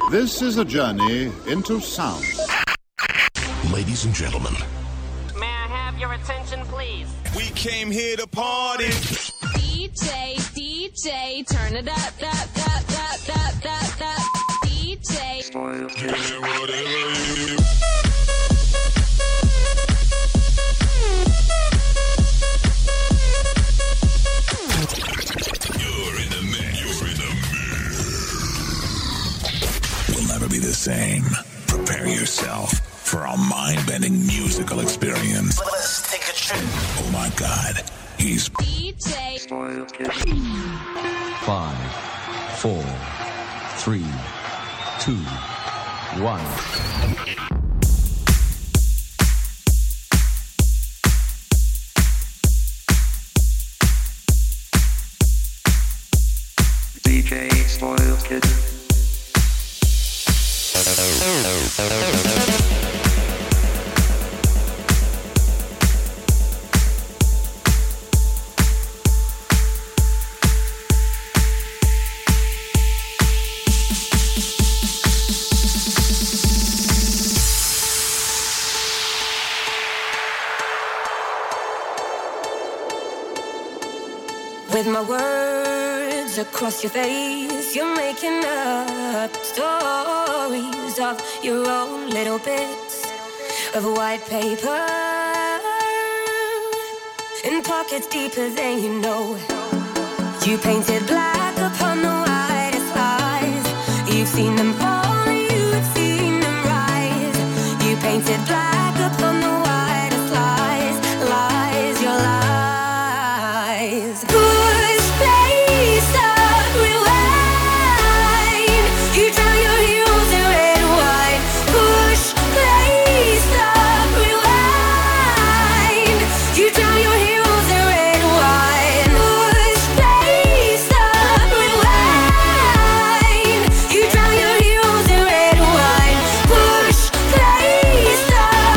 This is a journey into sound. Ladies and gentlemen. May I have your attention, please? We came here to party. DJ, turn it up. DJ. You're in the mix. You'll never be the same. Prepare yourself for a mind-bending musical experience. Let's take a trip. Oh my God, he's DJ. 5, 4, 3, 2, 1. DJ Spoiled Kid. With my words across your face, you're making up stories of your own little bits of white paper in pockets deeper than you know. You painted black upon the whitest lies. You've seen them fall, you've seen them rise. You painted black upon the whitest lies, lies, your lies. Push, play, stop, rewind. You drown your heroes in red and white. Push, play, stop, rewind. You drown your heroes in red and white. Push, play, stop, rewind. You drown your heroes in red and white. Push, play, stop,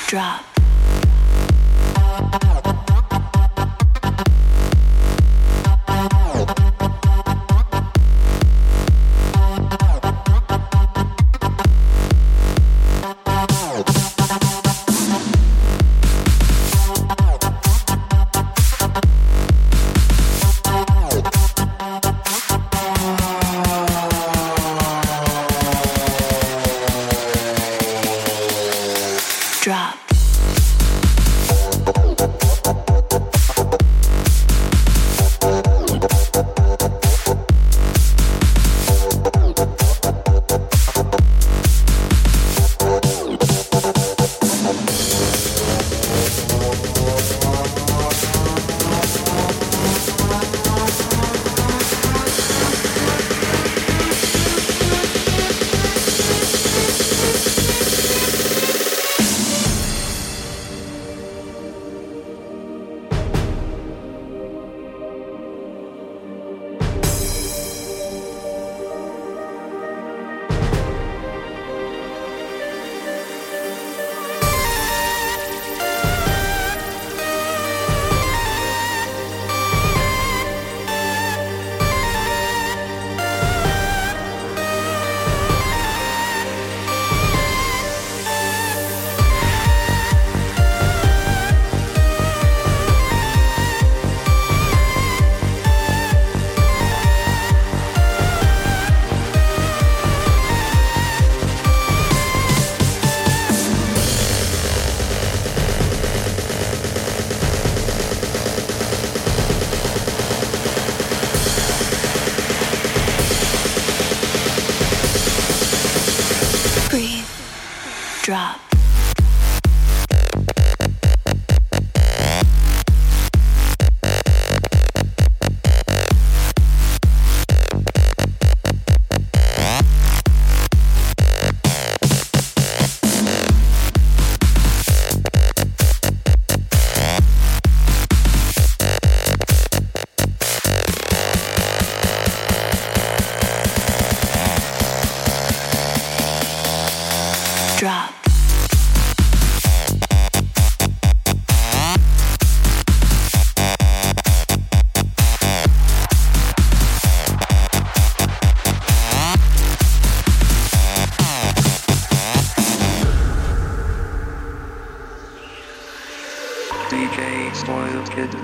Drop. Drop. Drop. Drop. DJ Spoiled Kid.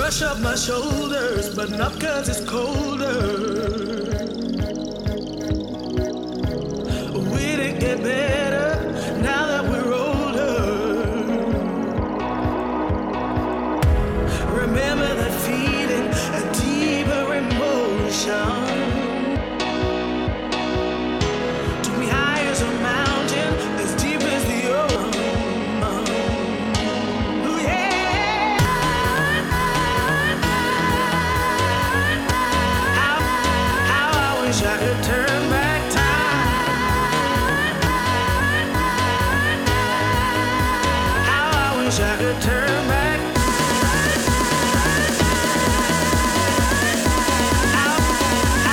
brush up my shoulders, but not 'cause it's colder. Will it get better now that we're older? Remember that feeling, a deeper emotion. Took me high as a mountain, as deep as the ocean. Ooh, yeah. How I wish I could turn back time. How I wish I could turn back. How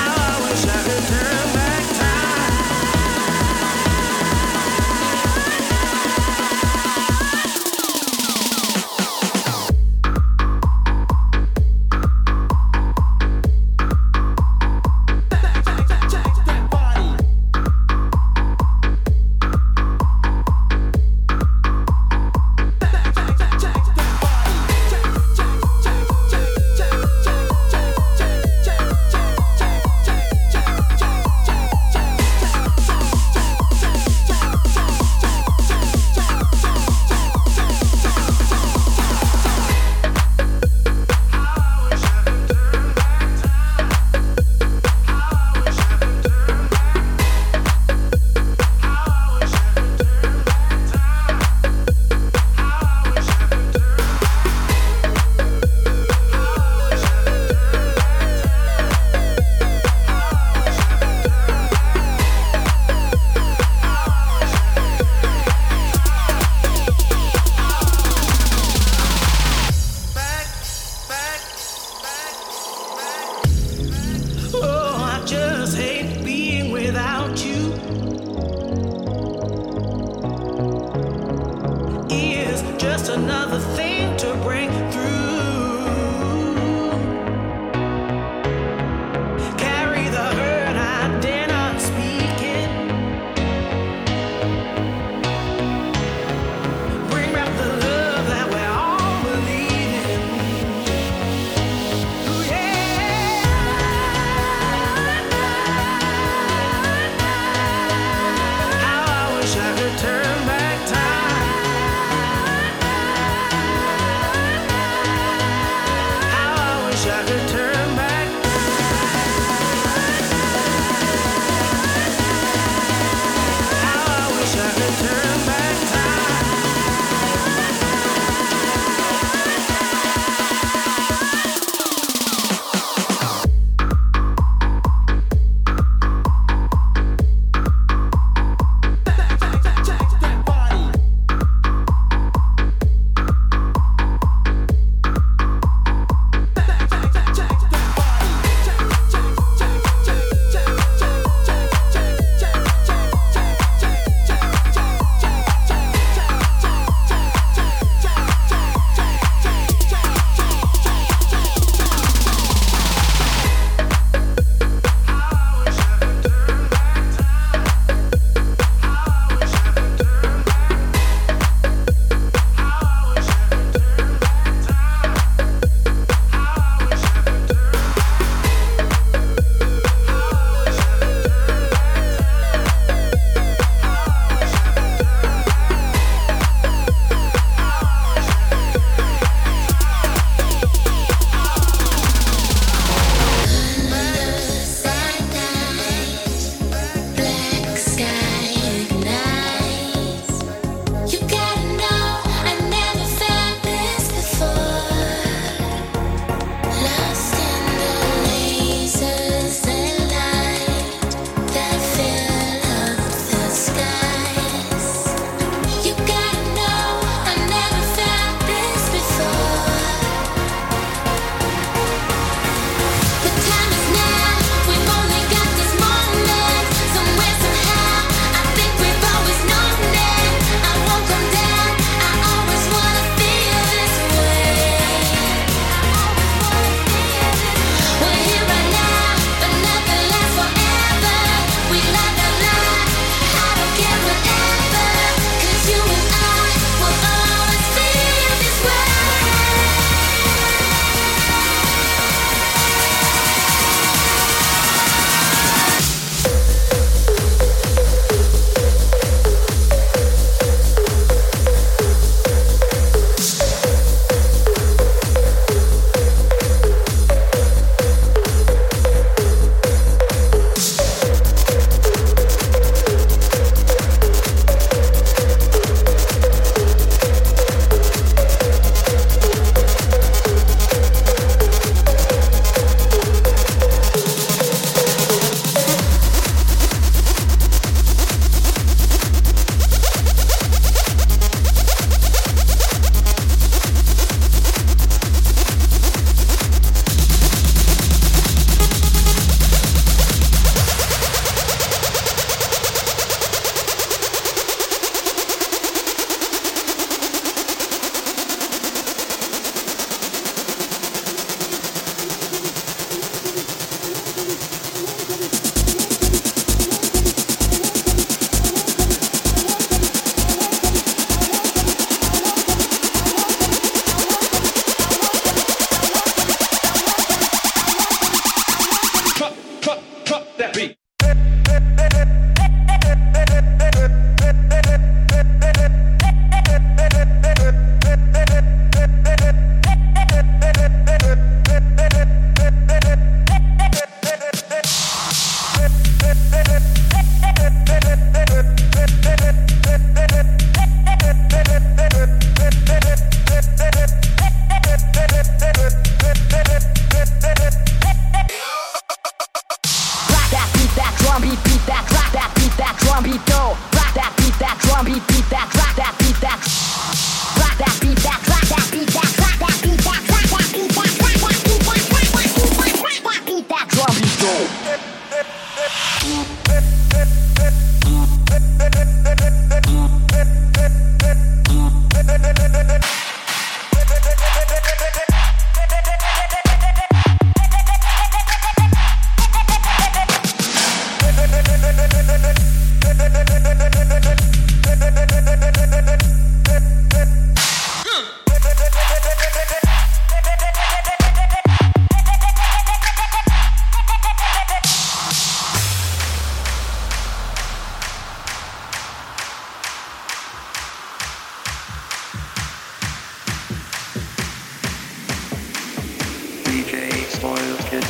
DJ Spoiled Kid.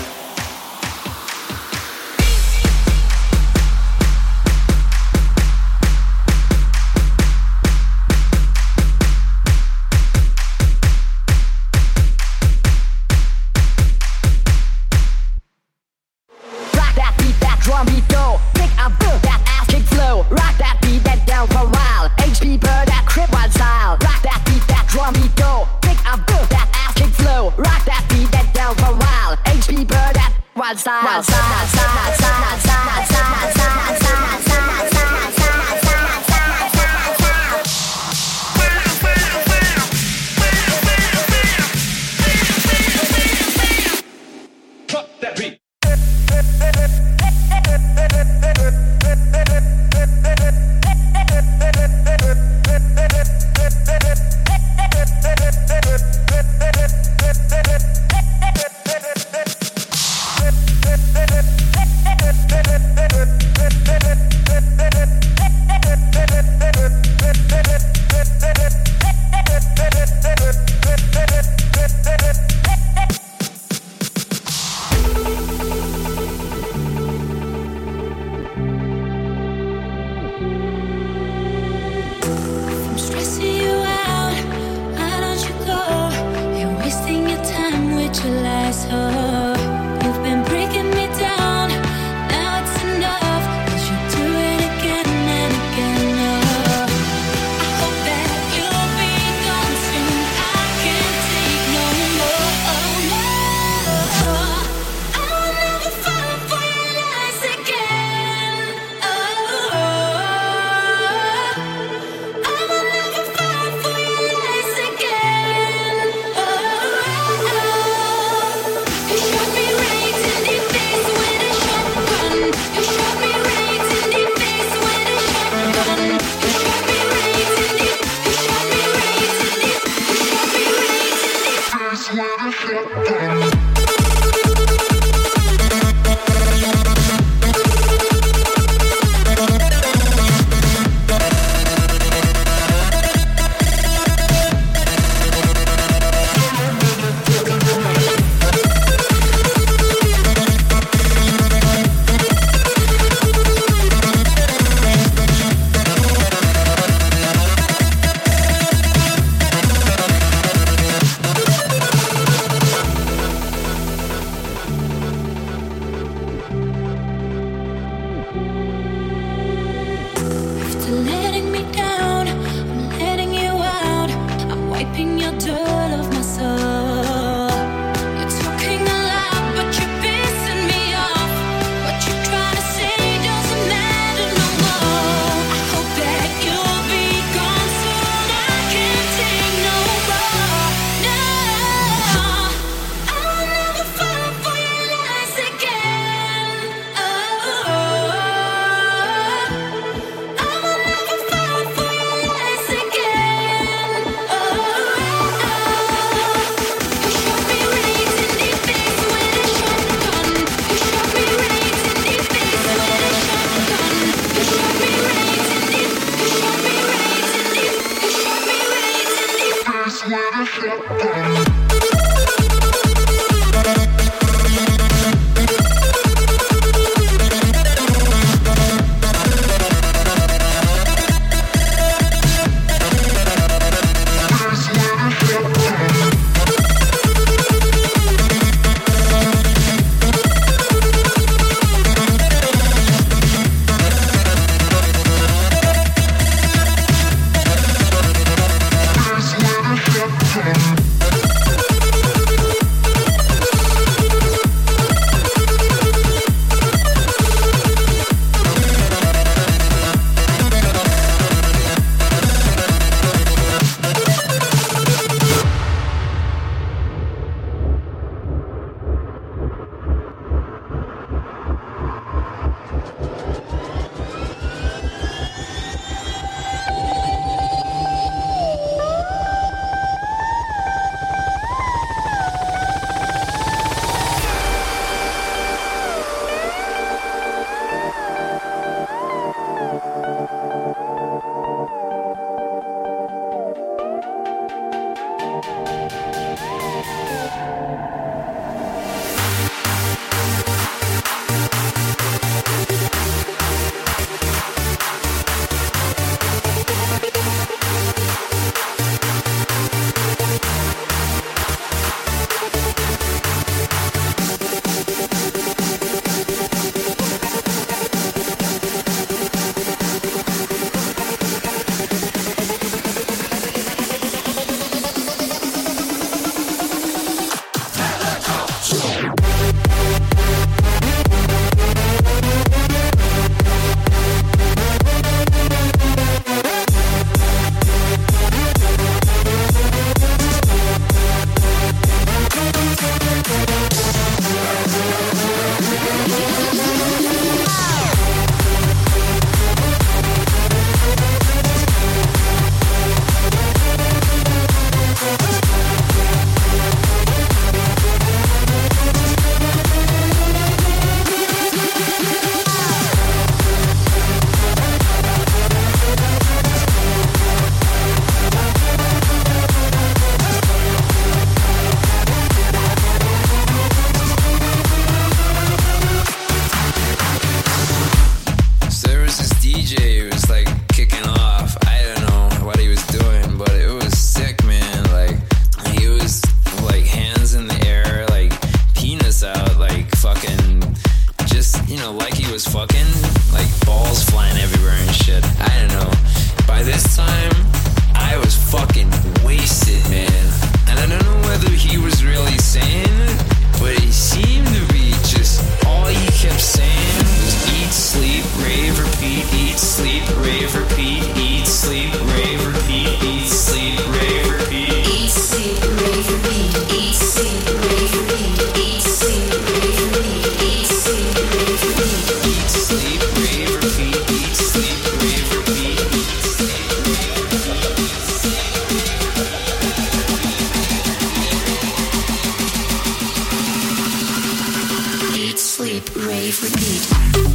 rave, repeat.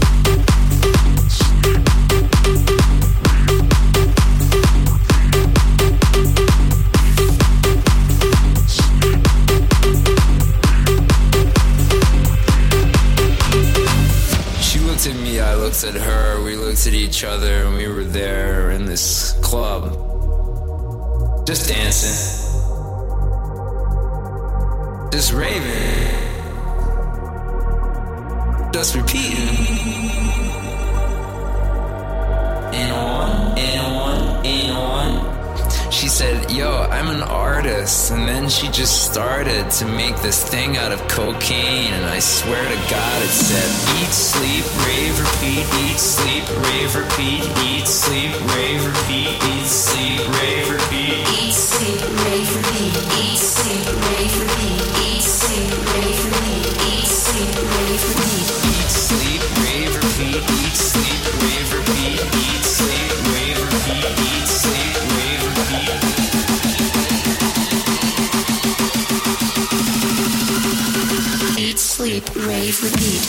At me, I looked at her, we looked at each other, and we were there in this club, just dancing, just raving, just repeating. And on. She said, yo, I'm an artist. And then she just started to make this thing out of cocaine. And I swear to God, it said, eat, sleep, rave, repeat, eat, sleep, rave, repeat, eat, sleep, rave, repeat, eat, sleep, rave, repeat. Eat, sleep, rave, repeat, eat, sleep, rave, repeat, eat, sleep, rave, repeat, eat, sleep, rave, repeat. Eat, sleep, rave, repeat, eat, sleep, rave, repeat, eat, sleep, rave, repeat, eat, sleep, rave, repeat. Eat, sleep, rave, repeat.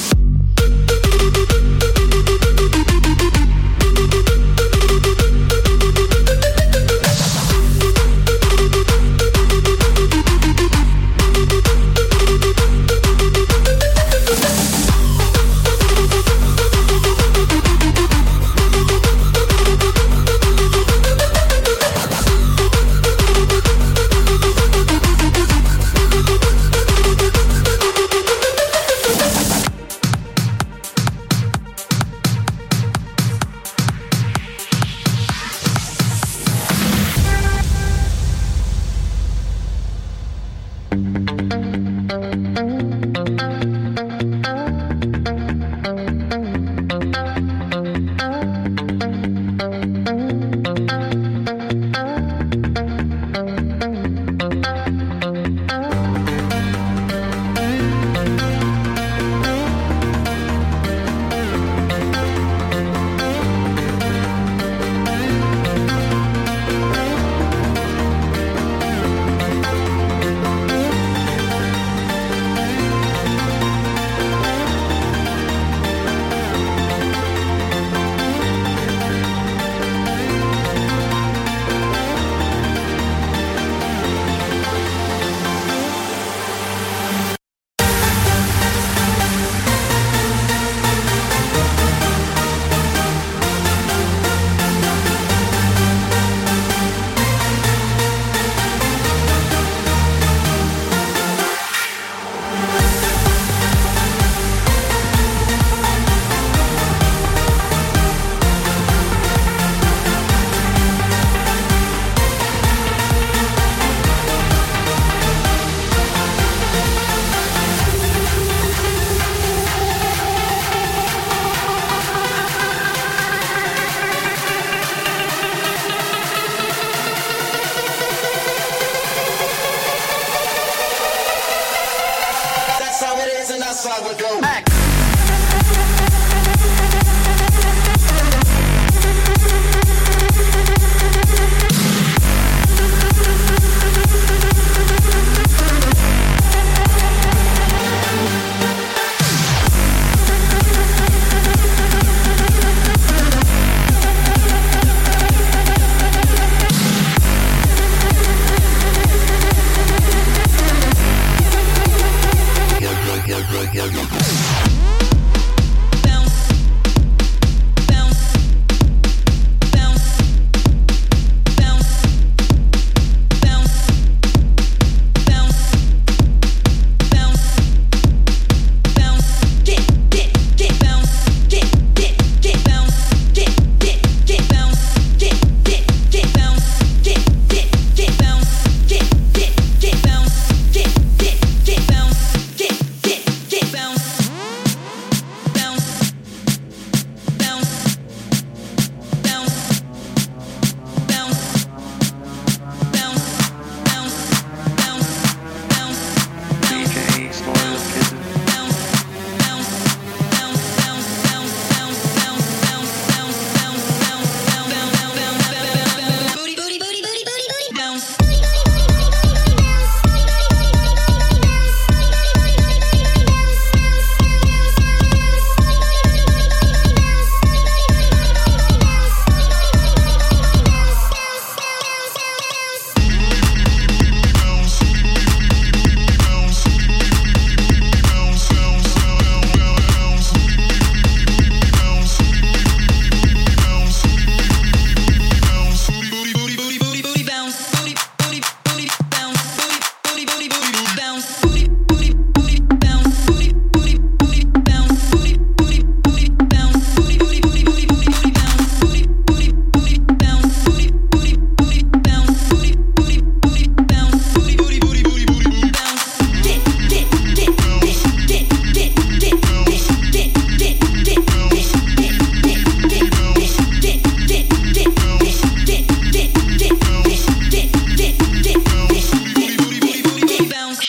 Yeah.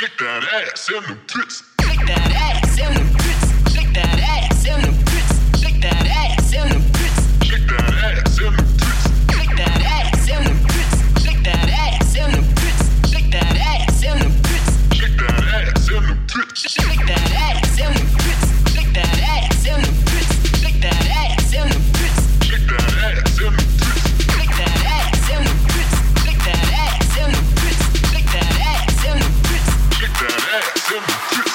Shake that ass and them tits. Shake that ass and them tits. Shake that ass and them tits. Shake that ass and them tits. Shake that ass and them tits. Shake that ass and them tits. Shake that ass and them tits. Shake that ass and them tits. Shake that ass and them tits. Shake that ass and them tits. Shake that ass and them tits. Shake that ass and them tits. Shake that ass and them tits. Shake that ass and them tits. Shake that ass and them tits. Shake that ass and them tits. Shake that ass and them tits.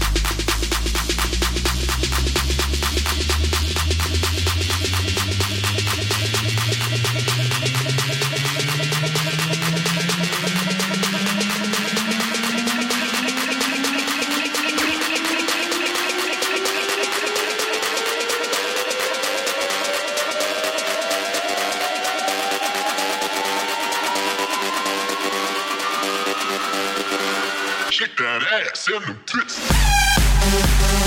Shake that ass and them tits.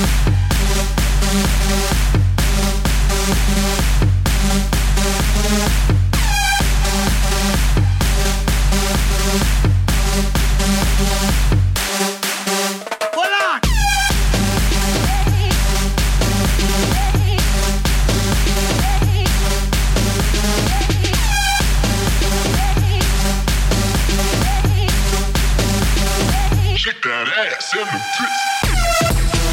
Shake that ass and them tits.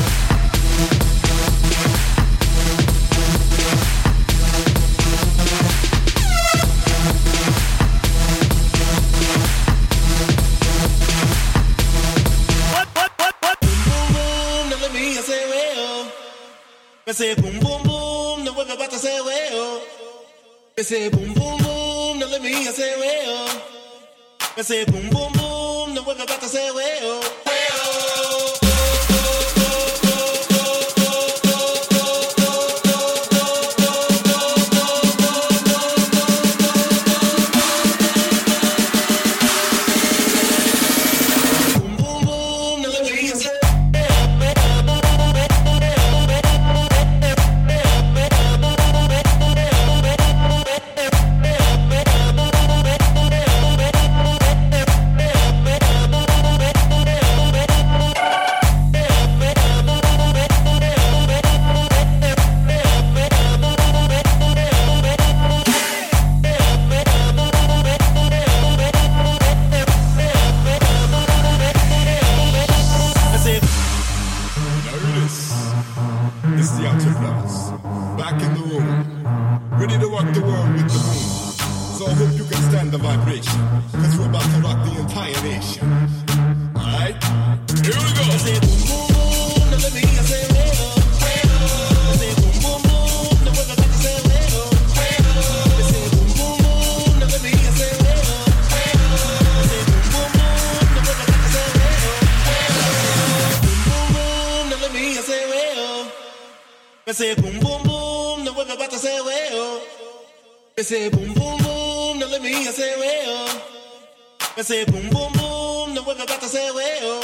Me say boom boom boom, no vuelve a say well. Me say boom boom boom, no let me hear say well. Me say boom boom boom, no vuelve a say well. Me say boom boom boom, no vuelve a say well. Me say boom boom boom, no let me hear say well. Me say boom boom boom, no vuelve a say well.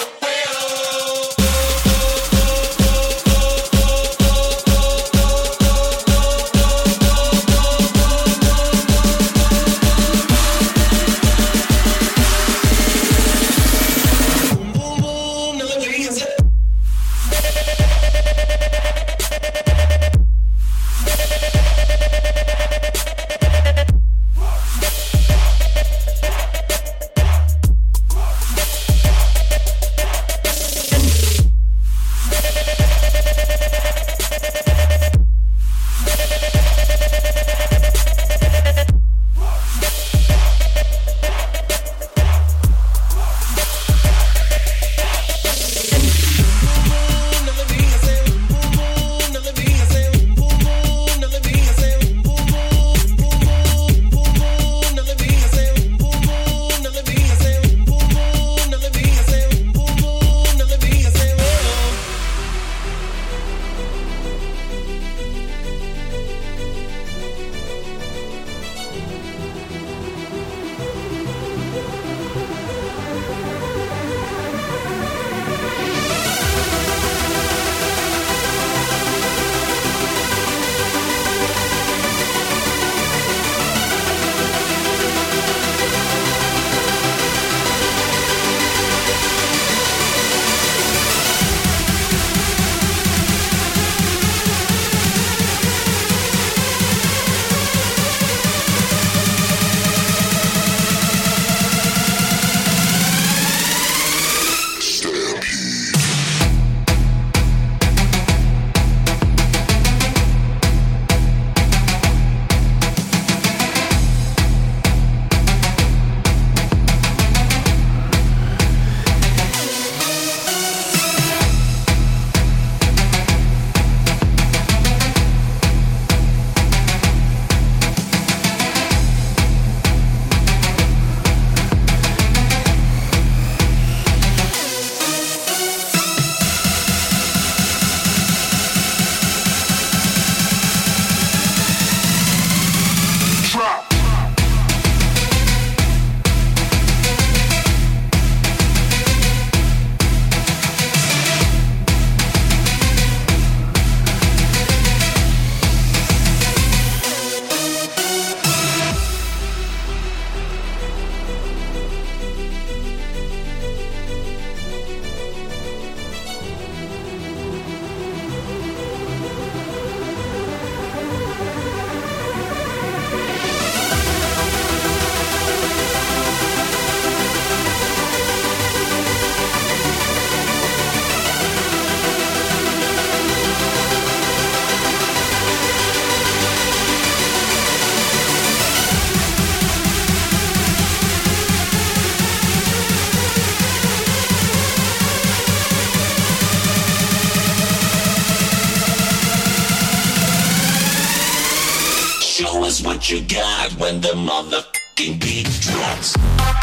Show us what you got when the motherfucking beat drops.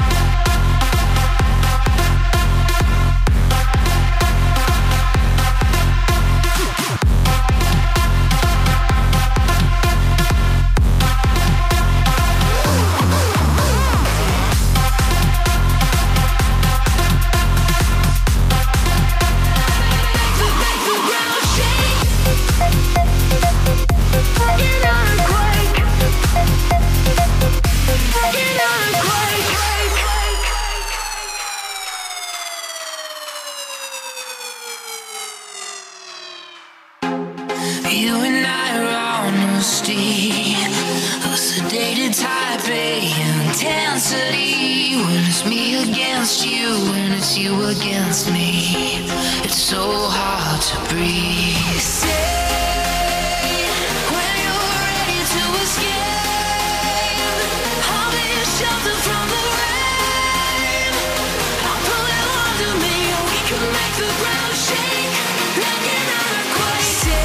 You and I are on a steed, a sedated type A intensity. When it's me against you, when it's you against me, it's so hard to breathe. Say, when you're ready to escape, I'll be a shelter from the rain. I'll pull you under me, and we can make the ground shake like an earthquake.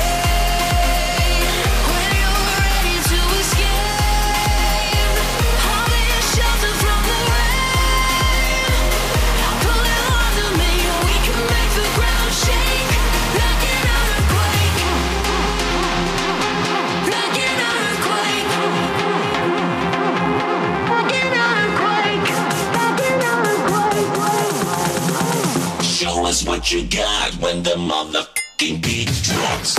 Show us what you got when the motherfucking beat drops.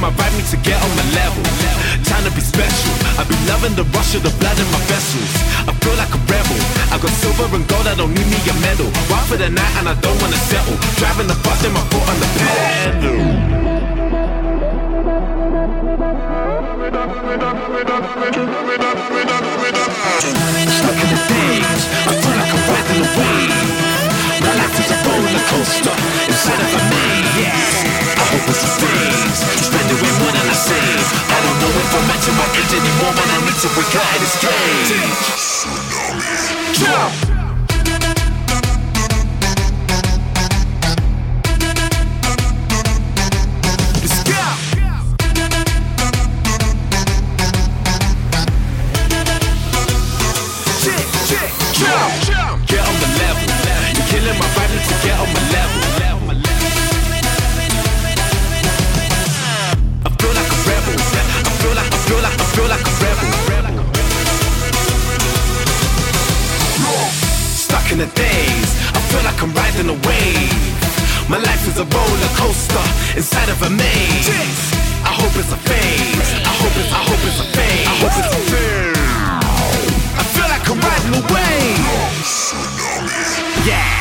my vibe, need to get on my level. Time to be special. I've been loving the rush of the blood in my vessels. I feel like a rebel. I got silver and gold, I don't need me a medal. Wild for the night and I don't wanna settle. Driving the bus, then my foot on the pedal. Stuck in the days, I feel like I'm riding a wave. My life is a roller coaster inside of a maze. Yeah, I hope it sustains. Spend away more than I save. I don't know if I'm matching my age anymore, man. I need to break out of this cage. Jump! Get on the level. You're killing my vibe, need to get on my level. I feel like a rebel. I feel like a rebel. Stuck in the days, I feel like I'm riding a wave. My life is a roller coaster inside of a maze. I hope it's a phase. I hope it's a phase. I hope it's a phase. I feel like I'm riding a wave. Yeah.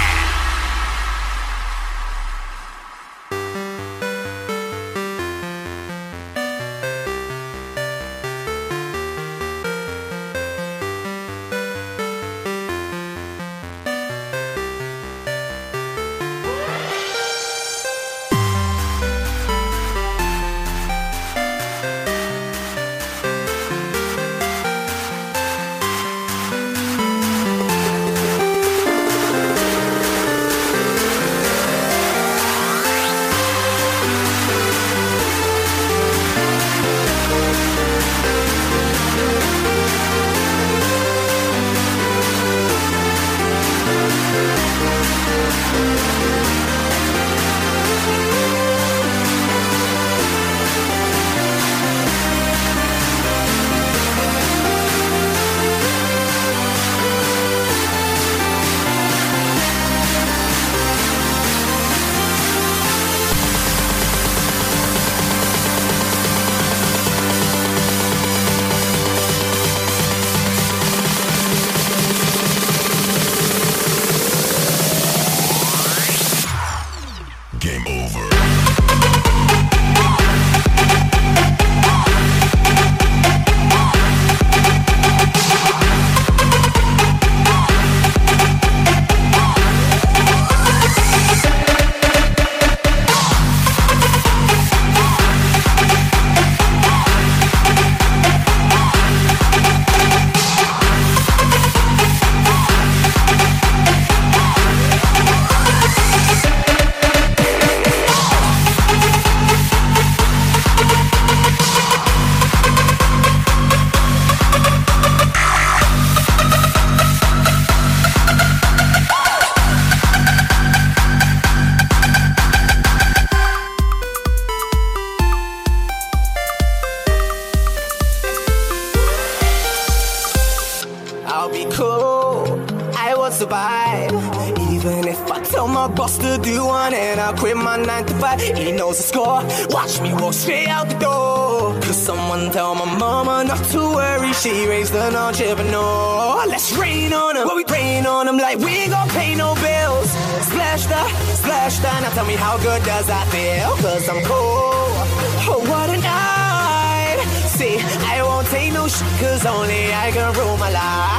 boss to do one and I'll quit my 9 to 5. He knows the score, watch me walk straight out the door. Cause someone tell my mama not to worry, she raised an entrepreneur. Let's rain on him, well we rain on him like we ain't gon' pay no bills. Splash that, now tell me how good does that feel? Cause I'm cool, oh what a night. See, I won't take no shit cause only I can rule my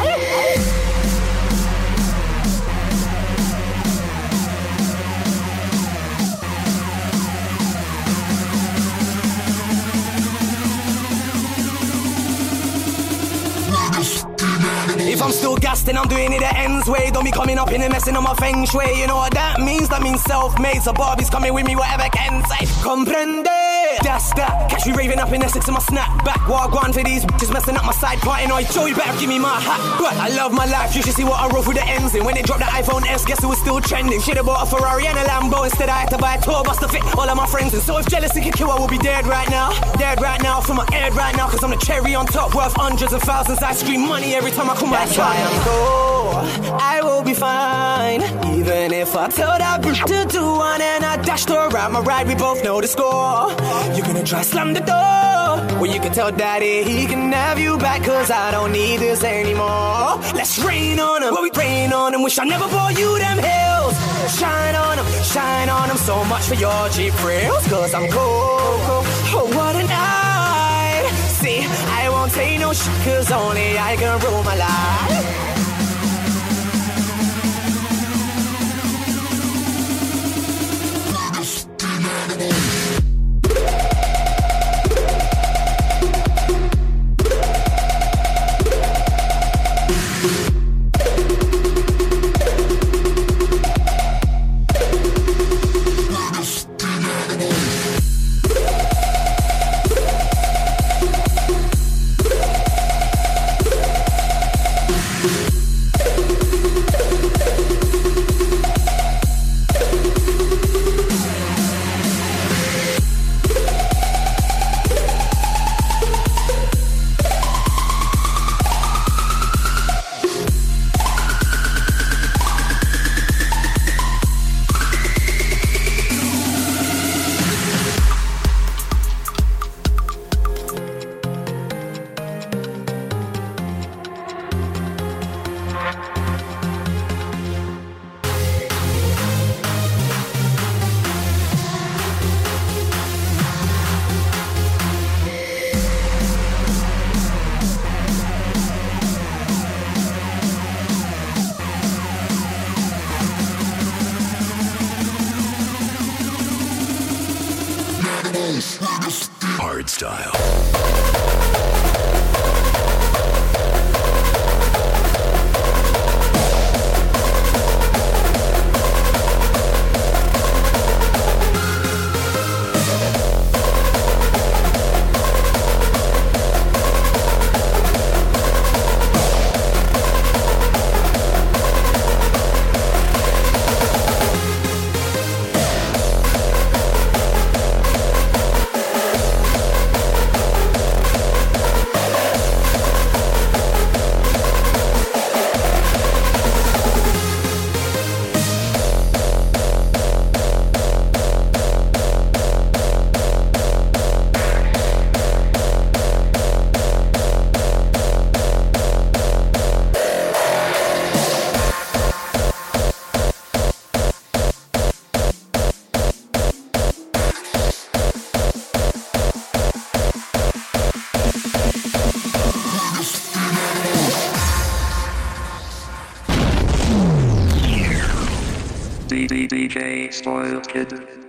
life. If I'm still gassed and I'm doing it the ends way, don't be coming up in and messing on my feng shui. You know what that means? That means self-made. So Barbie's coming with me, whatever can say. Comprende? That's that. Catch me raving up in Essex in my snapback. Walk on for these bitches messing up my side party. No, Joe, you better give me my hat. But I love my life. You should see what I roll through the ends in. When they dropped the iPhone S, guess who was still trending? Should've bought a Ferrari and a Lambo. Instead I had to buy a tour bus to fit all of my friends. And so if jealousy could kill, I would be dead right now. dead right now from my head right now, cause I'm the cherry on top, worth hundreds and thousands. I scream money every time I come out. That's why I'm cool, I will be fine. Even if I tell that bitch to do one and I dashed her around my ride, we both know the score. You're gonna try slam the door, well you can tell daddy he can have you back, cause I don't need this anymore. Let's rain on him, well we rain on him. Wish I never bought you them hills. Shine on him, so much for your cheap thrills, cause I'm cool. Oh, what a night. See, I won't take no shit, cause only I can rule my life. Hardstyle. DJ Spoiled Kid.